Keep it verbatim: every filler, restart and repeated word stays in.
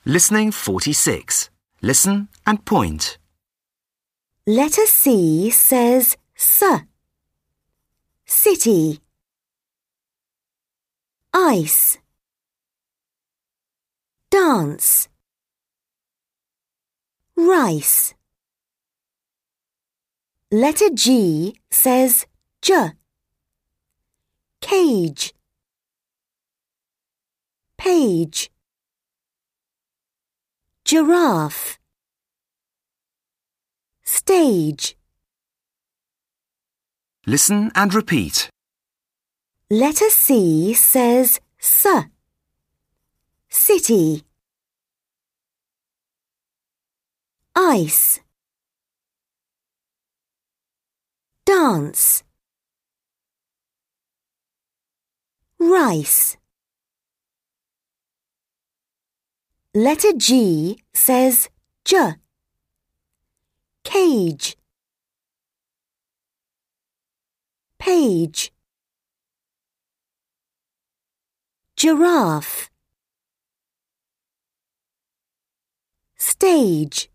Listening forty-six. Listen and point. Letter C says S. City. Ice. Dance. Rice. Letter G says J. Cage. Page. Giraffe. Stage. Listen and repeat. Letter C says S. City. Ice. Dance. Rice. Letter G says J. Cage. Page. Giraffe. Stage.